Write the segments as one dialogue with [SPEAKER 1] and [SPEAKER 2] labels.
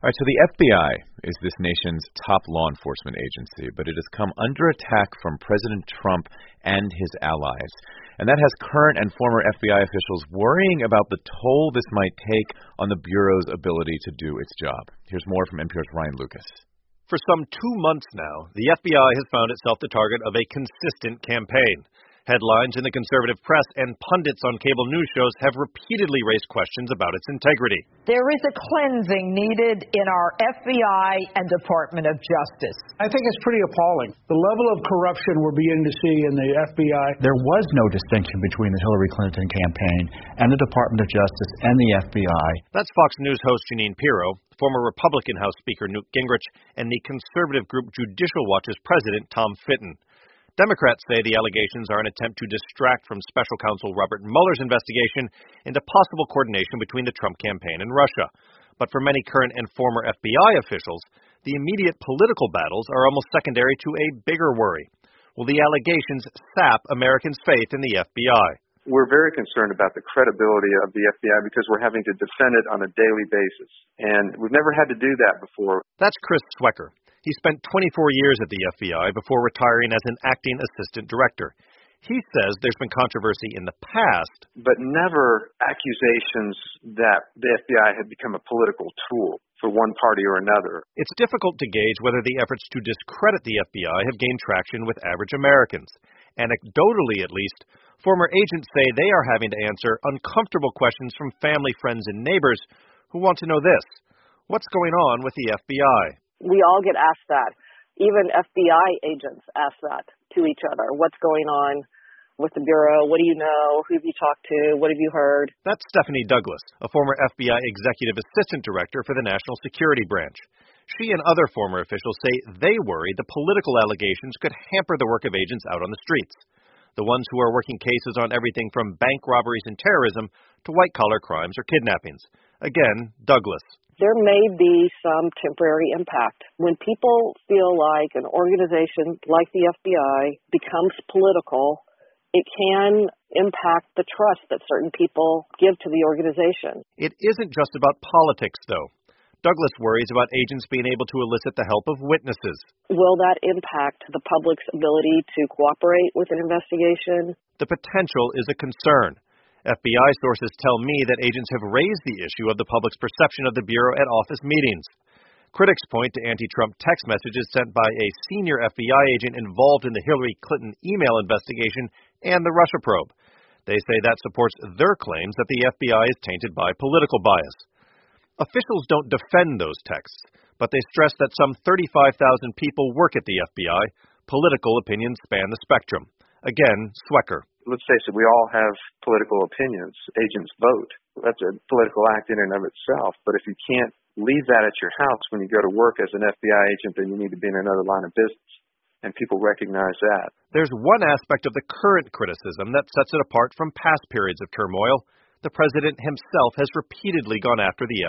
[SPEAKER 1] All right, so the FBI is this nation's top law enforcement agency, but it has come under attack from President Trump and his allies. And that has current and former FBI officials worrying about the toll this might take on the Bureau's ability to do its job. Here's more from NPR's Ryan Lucas.
[SPEAKER 2] For some 2 months now, the FBI has found itself the target of a consistent campaign. Headlines in the conservative press and pundits on cable news shows have repeatedly raised questions about its integrity.
[SPEAKER 3] There is a cleansing needed in our FBI and Department of Justice.
[SPEAKER 4] I think it's pretty appalling. The level of corruption we're beginning to see in the FBI.
[SPEAKER 5] There was no distinction between the Hillary Clinton campaign and the Department of Justice and the FBI.
[SPEAKER 2] That's Fox News host Jeanine Pirro, former Republican House Speaker Newt Gingrich, and the conservative group Judicial Watch's president Tom Fitton. Democrats say the allegations are an attempt to distract from special counsel Robert Mueller's investigation into possible coordination between the Trump campaign and Russia. But for many current and former FBI officials, the immediate political battles are almost secondary to a bigger worry. Will the allegations sap Americans' faith in the FBI?
[SPEAKER 6] We're very concerned about the credibility of the FBI because we're having to defend it on a daily basis. And we've never had to do that before.
[SPEAKER 2] That's Chris Swecker. He spent 24 years at the FBI before retiring as an acting assistant director. He says there's been controversy in the past,
[SPEAKER 6] but never accusations that the FBI had become a political tool for one party or another.
[SPEAKER 2] It's difficult to gauge whether the efforts to discredit the FBI have gained traction with average Americans. Anecdotally, at least, former agents say they are having to answer uncomfortable questions from family, friends, and neighbors who want to know this: what's going on with the FBI?
[SPEAKER 7] We all get asked that. Even FBI agents ask that to each other. What's going on with the Bureau? What do you know? Who have you talked to? What have you heard?
[SPEAKER 2] That's Stephanie Douglas, a former FBI executive assistant director for the National Security Branch. She and other former officials say they worry the political allegations could hamper the work of agents out on the streets, the ones who are working cases on everything from bank robberies and terrorism to white-collar crimes or kidnappings. Again, Douglas.
[SPEAKER 7] There may be some temporary impact. When people feel like an organization like the FBI becomes political, it can impact the trust that certain people give to the organization.
[SPEAKER 2] It isn't just about politics, though. Douglas worries about agents being able to elicit the help of witnesses.
[SPEAKER 7] Will that impact the public's ability to cooperate with an investigation?
[SPEAKER 2] The potential is a concern. FBI sources tell me that agents have raised the issue of the public's perception of the Bureau at office meetings. Critics point to anti-Trump text messages sent by a senior FBI agent involved in the Hillary Clinton email investigation and the Russia probe. They say that supports their claims that the FBI is tainted by political bias. Officials don't defend those texts, but they stress that some 35,000 people work at the FBI. Political opinions span the spectrum. Again, Swecker.
[SPEAKER 6] Let's face it, we all have political opinions. Agents vote. That's a political act in and of itself. But if you can't leave that at your house when you go to work as an FBI agent, then you need to be in another line of business. And people recognize that.
[SPEAKER 2] There's one aspect of the current criticism that sets it apart from past periods of turmoil. The president himself has repeatedly gone after the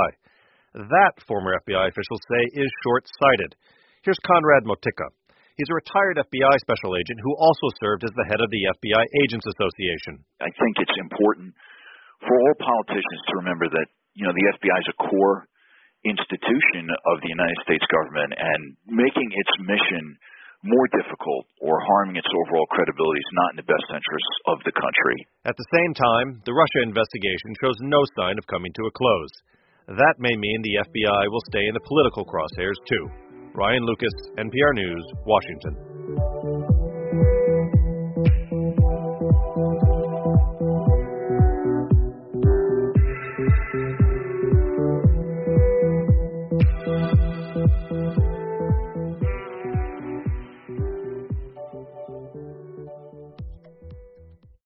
[SPEAKER 2] FBI. That, former FBI officials say, is short-sighted. Here's Conrad Motyka. He's a retired FBI special agent who also served as the head of the FBI Agents Association.
[SPEAKER 8] I think it's important for all politicians to remember that, the FBI is a core institution of the United States government, and making its mission more difficult or harming its overall credibility is not in the best interests of the country.
[SPEAKER 2] At the same time, the Russia investigation shows no sign of coming to a close. That may mean the FBI will stay in the political crosshairs, too. Ryan Lucas, NPR News, Washington.